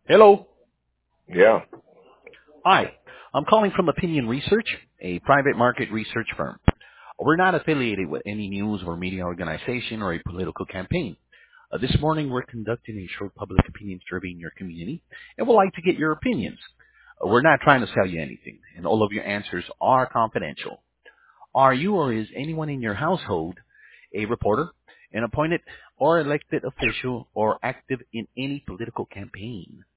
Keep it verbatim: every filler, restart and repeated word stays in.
Hello. Yeah. Hi. I'm calling from Opinion Research, a private market research firm. We're not affiliated with any news or media organization or a political campaign. Uh, this morning, we're conducting a short public opinion survey in your community, and we'd like to get your opinions. Uh, we're not trying to sell you anything, and all of your answers are confidential. Are you or is anyone in your household a reporter, an appointed or elected official, or active in any political campaign?